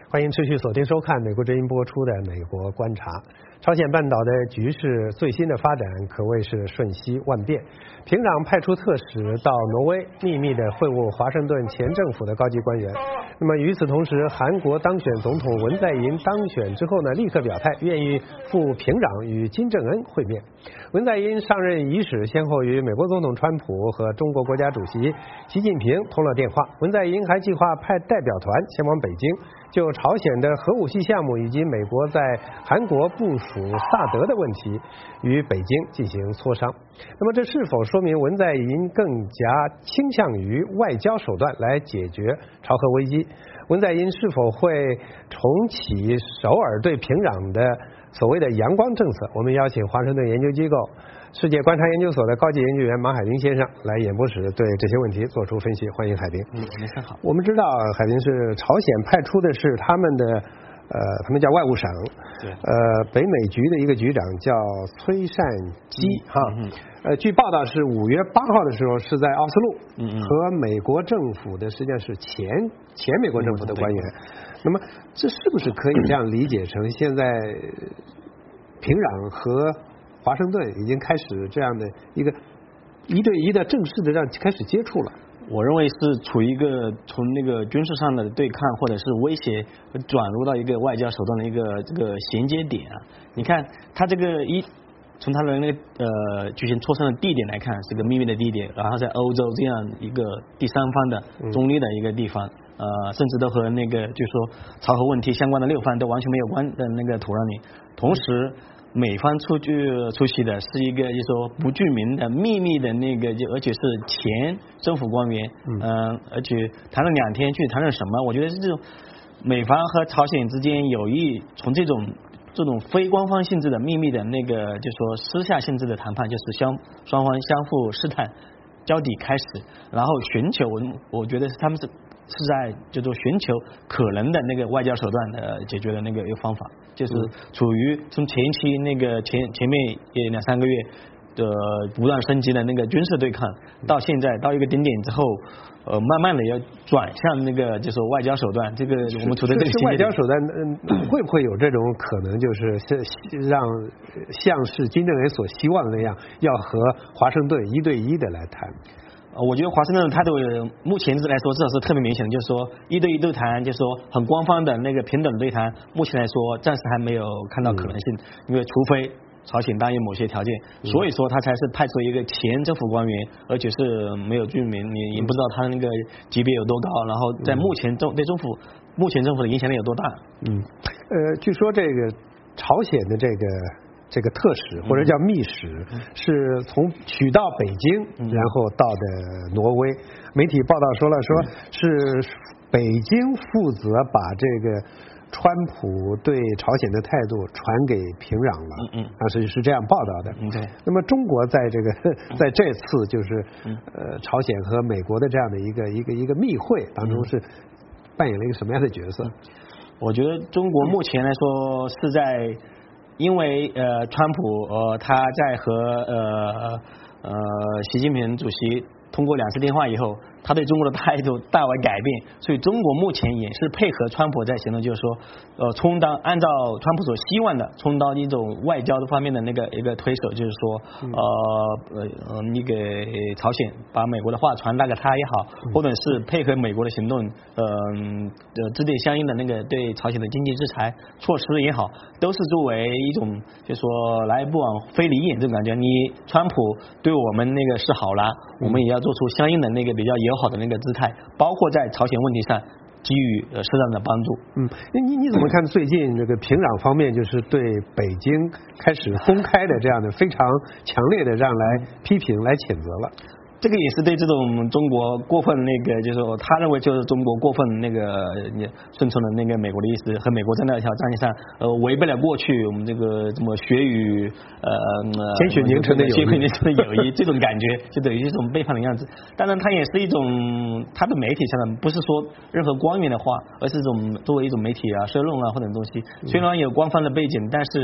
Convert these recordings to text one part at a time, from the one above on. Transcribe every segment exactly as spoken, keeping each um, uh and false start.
欢迎持续锁定收看美国之音播出的《美国观察》。朝鲜半岛的局势最新的发展可谓是瞬息万变。平壤派出特使到挪威，秘密的会晤华盛顿前政府的高级官员。那么与此同时，韩国当选总统文在寅当选之后呢，立刻表态愿意赴平壤与金正恩会面。文在寅上任伊始，先后与美国总统川普和中国国家主席习近平通了电话。文在寅还计划派代表团前往北京，就朝鲜的核武器项目以及美国在韩国部署萨德的问题与北京进行磋商。那么这是否说明文在寅更加倾向于外交手段来解决朝核危机？文在寅是否会重启首尔对平壤的所谓的阳光政策？我们邀请华盛顿研究机构世界观察研究所的高级研究员马海平先生来演播室对这些问题做出分析。欢迎海平。 嗯，您好。 我们知道海平是朝鲜派出的是他们的呃，他们叫外务省， 对， 呃，北美局的一个局长叫崔善基哈、 嗯嗯， 呃，据报道是五月八号的时候是在奥斯陆， 嗯嗯， 和美国政府的实际上是前前美国政府的官员。那么这是不是可以这样理解成现在平壤和华盛顿已经开始这样的一个一对一的正式的让开始接触了？ 我认为是处于一个从那个军事上的对抗或者是威胁转入到一个外交手段的一个这个衔接点啊。你看他这个一从他的那个呃举行磋商的地点来看是个秘密的地点，然后在欧洲这样一个第三方的中立的一个地方，呃甚至都和那个就是说朝核问题相关的六方都完全没有关的那个土壤里，同时美方出去出席的是一个就是说不具名的秘密的那个，就而且是前政府官员，嗯、呃，而且谈了两天去谈了什么？我觉得是这种美方和朝鲜之间有意从这种这种非官方性质的秘密的那个，就是说私下性质的谈判，就是相双方相互试探交底开始，然后寻求我我觉得他们是。是在就说寻求可能的那个外交手段的解决的那个一个方法，就是处于从前期那个前前面也两三个月的不断升级的那个军事对抗，到现在到一个顶点之后，呃，慢慢的要转向那个就是外交手段。这个我们处在这个外交手段，嗯，会不会有这种可能，就是让像是金正恩所希望的那样，要和华盛顿一对一的来谈？ 我觉得华盛顿的态度目前来说至少是特别明显的，就是说一对一对谈，就是说很官方的那个平等对谈，目前来说暂时还没有看到可能性，因为除非朝鲜答应某些条件，所以说他才是派出一个前政府官员，而且是没有居民，你也不知道他的那个级别有多高，然后在目前政对政府目前政府的影响力有多大。 嗯，呃，据说这个朝鲜的这个。这个特使或者叫密使是从取到北京，然后到的挪威。媒体报道说了，说是北京负责把这个川普对朝鲜的态度传给平壤了，嗯嗯，啊是是这样报道的。 嗯，对。 那么中国在这个在这次就是呃朝鲜和美国的这样的一个一个一个密会当中是扮演了一个什么样的角色？ 我觉得中国目前来说是在。因为呃，川普呃他在和呃呃习近平主席通过两次电话以后，他对中国的态度大为改变，所以中国目前也是配合川普在行动，就是说呃充当按照川普所希望的充当一种外交的方面的那个一个推手，就是说呃呃你给朝鲜把美国的话传达给他也好，或者是配合美国的行动，呃呃制定相应的那个对朝鲜的经济制裁措施也好，都是作为一种就是说来不往非礼也这种感觉，你川普对我们那个示好了，我们也要做出相应的那个比较友好的那个姿态，包括在朝鲜问题上给予呃适当的帮助。 嗯，你你怎么看最近这个平壤方面就是对北京开始公开的这样的非常强烈的让来批评来谴责了？ 这个也是对这种中国过分那个，就是说他认为就是中国过分那个顺从了那个美国的意思，和美国在那条战线上呃违背了过去我们这个怎么学与呃鲜血凝成的友谊， 鲜血凝成的友谊这种感觉，就等于一种背叛的样子。当然，它也是一种他的媒体上的，不是说任何官员的话，而是一种作为一种媒体啊、社论啊或者东西，虽然有官方的背景，但是。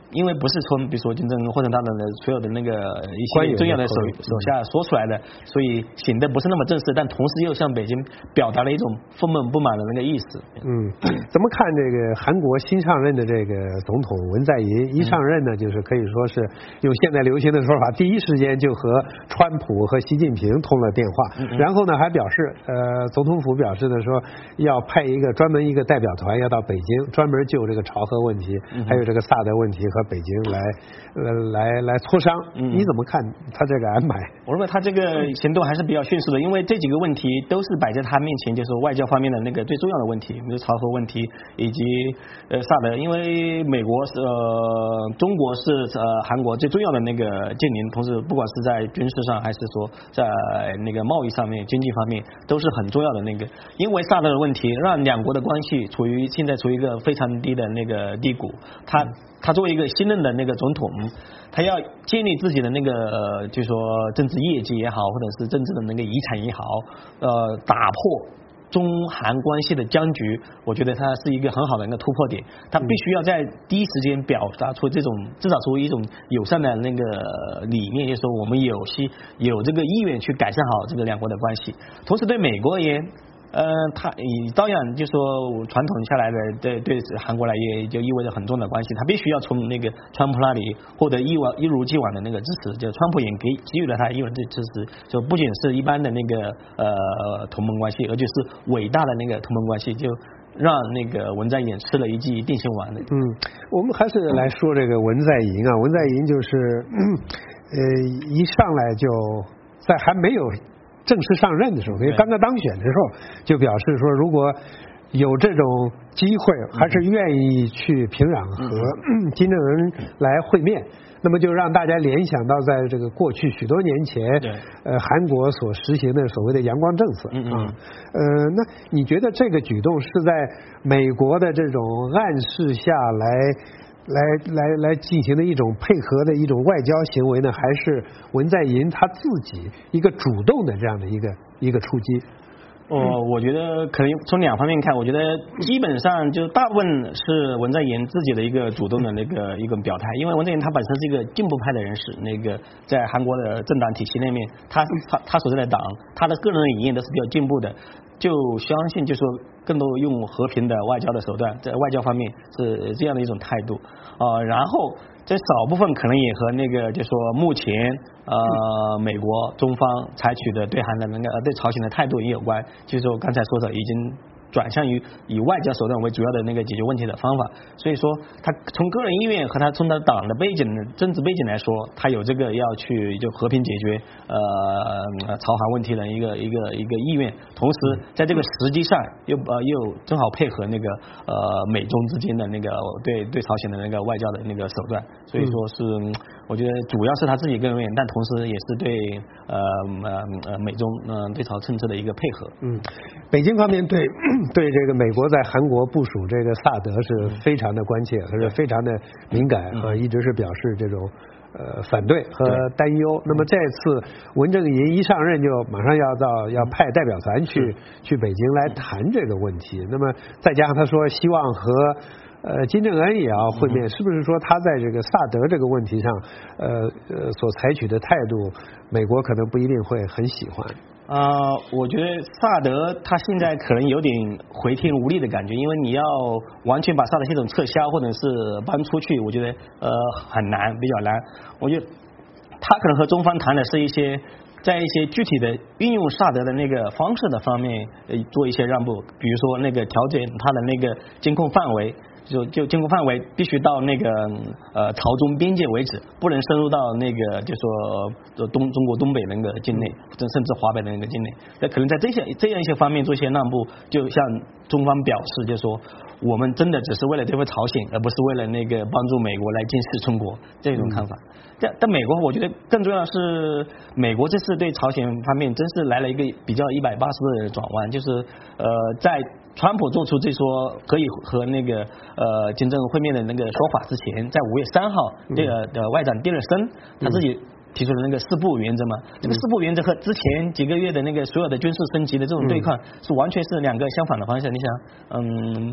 因为不是从比如说金正恩或者他的所有的那个一些重要的手手下说出来的，所以显得不是那么正式，但同时又向北京表达了一种愤懑不满的那个意思。 嗯，怎么看这个韩国新上任的这个总统文在寅一上任呢，就是可以说是用现在流行的说法，第一时间就和川普和习近平通了电话，嗯嗯然后呢还表示，呃，总统府表示呢说要派一个专门一个代表团要到北京，专门就这个朝核问题，嗯、还有这个萨德问题和北京来呃来来磋商。嗯、你怎么看他这个安排？ 我认为他这个行动还是比较迅速的，因为这几个问题都是摆在他面前，就是外交方面的那个最重要的问题，比如朝核问题以及呃萨德，因为美国是呃中国是呃韩国最重要的那个近邻，同时不管是在军事上还是说在那个贸易上面、经济方面都是很重要的那个。因为萨德的问题，让两国的关系处于现在处于一个非常低的那个低谷。他他作为一个新任的那个总统，他要建立自己的那个呃，就说政治业绩也好，或者是政治的那个遗产也好，呃，打破中韩关系的僵局，我觉得它是一个很好的一个突破点。他必须要在第一时间表达出这种至少出一种友善的那个理念，就是说我们有希有这个意愿去改善好这个两国的关系。同时对美国而言，呃，他以照样就说传统下来的对对韩国来也就意味着很重的关系，他必须要从那个川普那里获得一往一如既往的那个支持，就川普也给给予了他一往的支持，就不仅是一般的那个呃同盟关系，而且是伟大的那个同盟关系，就让那个文在寅吃了一剂定心丸的。 嗯，我们还是来说这个文在寅啊，文在寅就是呃一上来就在还没有正式上任的时候，因为刚刚当选的时候就表示说，如果有这种机会，还是愿意去平壤和金正恩来会面。那么就让大家联想到，在这个过去许多年前，呃，韩国所实行的所谓的阳光政策啊，呃，那你觉得这个举动是在美国的这种暗示下来？来来来进行的一种配合的一种外交行为呢，还是文在寅他自己一个主动的这样的一个一个出击？ 哦，我觉得可能从两方面看，我觉得基本上就大部分是文在寅自己的一个主动的那个一个表态，因为文在寅他本身是一个进步派的人士，那个在韩国的政党体系里面，他他他所在的党，他的个人的理念都是比较进步的，就相信就说更多用和平的外交的手段，在外交方面是这样的一种态度啊、呃，然后这少部分可能也和那个就说目前呃美国中方采取的对韩的那个对朝鲜的态度也有关，就是说刚才说的已经转向于以外交手段为主要的那个解决问题的方法，所以说他从个人意愿和他从他党的背景政治背景来说，他有这个要去就和平解决呃朝韩问题的一个一个一个意愿，同时在这个时机上又呃又正好配合那个呃美中之间的那个对对朝鲜的那个外交的那个手段，所以说是我觉得主要是他自己个人意愿，但同时也是对呃呃呃美中呃对朝政策的一个配合。 嗯，北京方面对。对这个美国在韩国部署这个萨德是非常的关切，和是非常的敏感啊，一直是表示这种呃反对和担忧。那么这次文在寅一上任就马上要到要派代表团去去北京来谈这个问题。那么再加上他说希望和呃金正恩也要会面，是不是说他在这个萨德这个问题上呃呃所采取的态度，美国可能不一定会很喜欢？ 啊、呃，我觉得萨德他现在可能有点回天无力的感觉，因为你要完全把萨德系统撤销或者是搬出去，我觉得呃很难，比较难。我觉得他可能和中方谈的是一些在一些具体的运用萨德的那个方式的方面呃做一些让步，比如说那个调整他的那个监控范围。就就监控范围必须到那个呃朝中边界为止，不能深入到那个就说东中国东北那个境内，甚至华北的那个境内。那可能在这些这样一些方面做一些让步，就向中方表示，就说我们真的只是为了对付朝鲜，而不是为了那个帮助美国来监视中国这种看法。但但美国，我觉得更重要的是，美国这次对朝鲜方面真是来了一个比较一百八十度的转弯，就是呃在川普做出这说可以和那个呃金正恩会面的那个说法之前，在五月三号这个的外长蒂勒森他自己提出了那个四不原则嘛，这个四不原则和之前几个月的那个所有的军事升级的这种对抗是完全是两个相反的方向。你想，嗯。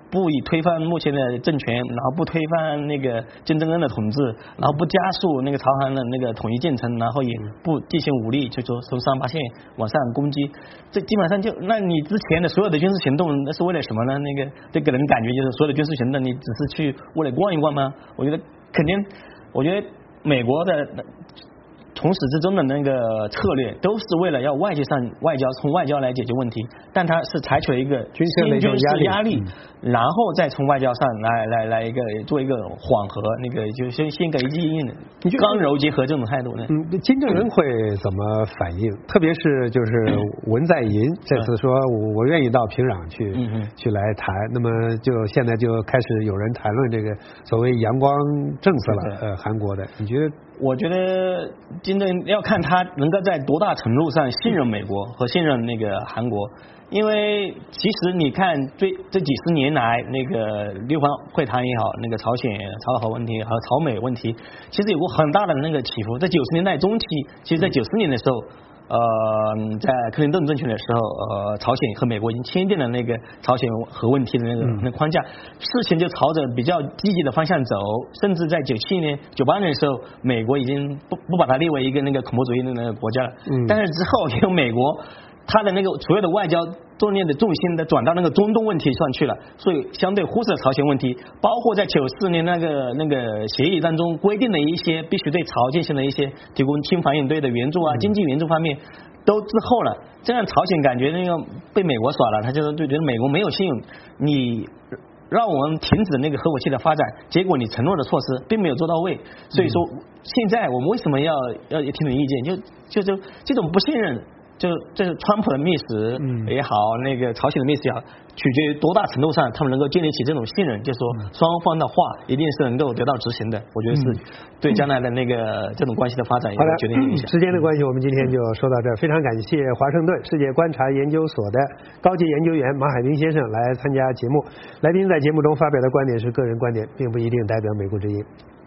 不以推翻目前的政权，然后不推翻那个金正恩的统治，然后不加速那个朝韩的那个统一进程，然后也不进行武力，就说从三八线往上攻击，这基本上就那你之前的所有的军事行动，那是为了什么呢？那个这给人感觉就是所有的军事行动，你只是去为了逛一逛吗？我觉得肯定，我觉得美国的从始至终的那个策略都是为了要外界上外交从外交来解决问题，但他是采取了一个新军事压力，嗯、然后再从外交上来来来一个做一个缓和，那个就先先给一硬刚柔结合这种态度呢。 嗯，金正恩会怎么反应？特别是就是文在寅这次说我我愿意到平壤去、嗯、去来谈，那么就现在就开始有人谈论这个所谓阳光政策了，呃，韩国的，你觉得？ 我觉得金正恩要看他能够在多大程度上信任美国和信任那个韩国，因为其实你看这这几十年来那个六方会谈也好，那个朝鲜朝核问题和朝美问题，其实有过很大的那个起伏。在九十年代中期，其实在九十年的时候。呃，在克林顿政权的时候，呃，朝鲜和美国已经签订了那个朝鲜核问题的那个、嗯、那框架，事情就朝着比较积极的方向走。甚至在九七年、九八年的时候，美国已经不不把它列为一个那个恐怖主义的那个国家了。嗯、但是之后，因为美国它的那个所有的外交重点的重心的转到那个中东问题上去了，所以相对忽视了朝鲜问题。包括在九四年那个那个协议当中规定的一些必须对朝进行的一些提供轻反应堆的援助啊、经济援助方面都滞后了，这样朝鲜感觉那个被美国耍了，他就就觉得美国没有信用，你让我们停止那个核武器的发展，结果你承诺的措施并没有做到位，所以说现在我们为什么要要听你意见？就就就这种不信任。就这是川普的密使也好，嗯、那个朝鲜的密使也好，取决于多大程度上他们能够建立起这种信任，就是说双方的话一定是能够得到执行的。我觉得是对将来的那个这种关系的发展有决定性影响。 时间的关系，我们今天就说到这儿，非常感谢华盛顿世界观察研究所的高级研究员马海兵先生来参加节目。来宾在节目中发表的观点是个人观点，并不一定代表美国之音。